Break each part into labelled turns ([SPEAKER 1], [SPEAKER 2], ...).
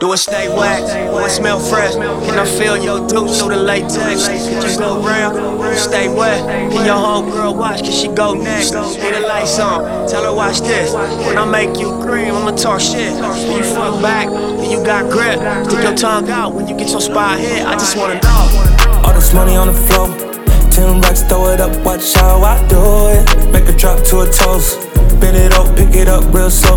[SPEAKER 1] Do it stay whack? Do it smell fresh? Can I feel your douche through the latex? Can you go round? Do it stay wet? Can your homegirl watch? Can she go next? Leave the lights on, tell her watch this. When I make you cream, I'ma talk shit. When you fuck back, then you got grip. Stick your tongue out when you get your spot hit. I just wanna know.
[SPEAKER 2] All this money on the floor, 10 racks, throw it up, watch how I do it. Make it drop to a toast, bend it up, pick it up real slow.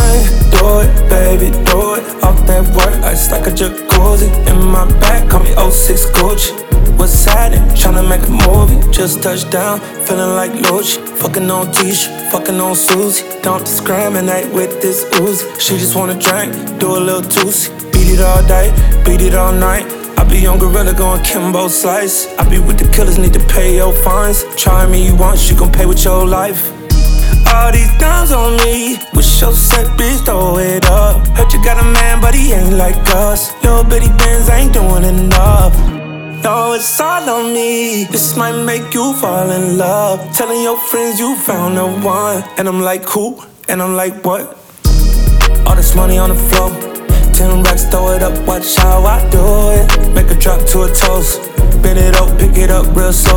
[SPEAKER 2] Do it, baby, do it. Off that work, ice like a jacuzzi. In my back, call me 06 Gucci. What's happening? Tryna make a movie. Just touched down, feeling like Lucci. Fucking on Tisha, fucking on Susie. Don't discriminate with this Uzi. She just wanna drink, do a little Tusi. Beat it all day, beat it all night. I be on Gorilla going Kimbo Slice. I be with the killers, need to pay your fines. Try me once, you gon' pay with your life. All these dimes on me, wish your set bitch throw it up. Heard you got a man, but he ain't like us. Little bitty bands ain't doing enough. No, it's all on me. This might make you fall in love. Telling your friends you found the one. And I'm like, who? And I'm like, what? All this money on the floor, 10 racks, throw it up, watch how I do it. Make it drop to a toast, bend it up, pick it up real slow.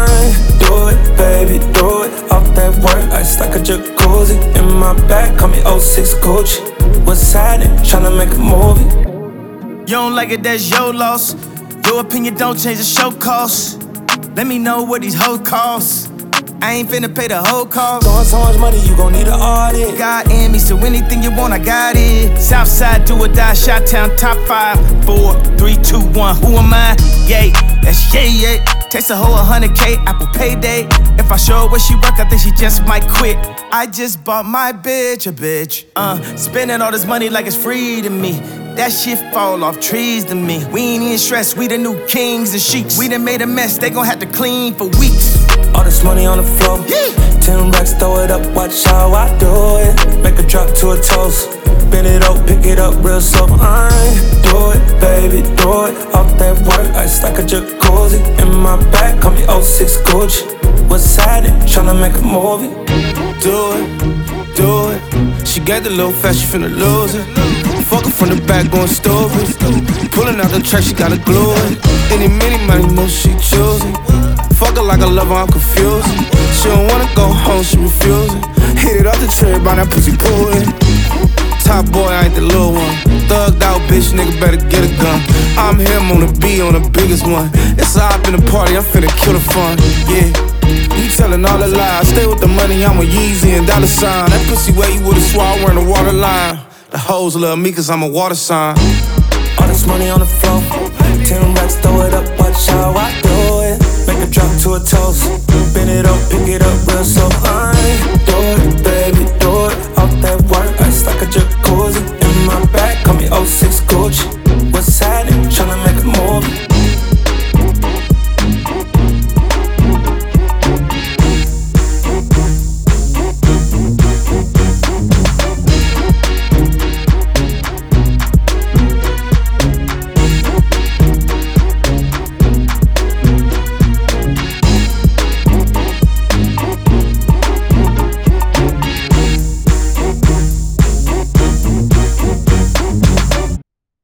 [SPEAKER 2] Do it, baby, do it. Off that work, ice like a jacuzzi. In my back, call me 06 Gucci. What's happening? Tryna make a movie.
[SPEAKER 3] You don't like it, that's your loss. Your opinion don't change the show cost. Let me know what these hoes cost. I ain't finna pay the whole cost.
[SPEAKER 2] Throwing so much money, you gon' need an audit.
[SPEAKER 3] God in me, so anything you want, I got it. Southside, do or die, Shot-Town, top 5, 4, 3, 2, 1. Who am I? Yay, that's yay. Takes a whole 100K, Apple Payday. If I show her where she work, I think she just might quit. I just bought my bitch a bitch. Spending all this money like it's free to me. That shit fall off trees to me. We ain't even stressed, we the new kings and sheiks. We done made a mess, they gon' have to clean for weeks.
[SPEAKER 2] All this money on the floor, 10 racks, throw it up, watch how I do it. Make it drop to a toast, bend it up, pick it up real slow. Do it, baby, do it. Off that work, ice like a jacuzzi. In my back, call me 06 Gucci. What's happening? Tryna make a movie.
[SPEAKER 4] Do it. She got the little fast, she finna lose it. Fuck her from the back, going stupid. Pulling out the track, she gotta glue it. Any money, know she choosing. Fuck her like I love her, I'm confused. She don't wanna go home, she refusing. Hit it off the tree, by that pussy pulling. Top boy, I ain't the little one. Thugged out, bitch, nigga better get a gun. I'm him on the B, on the biggest one. It's a hop in the party, I'm finna kill the fun, yeah. You telling all the lies, stay with the money, I'm a Yeezy and dollar sign. That pussy where you would've swore I wearing a water line. The hoes love me cause I'm a water sign.
[SPEAKER 2] All this money on the floor, 10 racks, throw it up, watch how I do it. Make it drop to a toast, bend it up, pick it up real slow. Do it, baby, do it.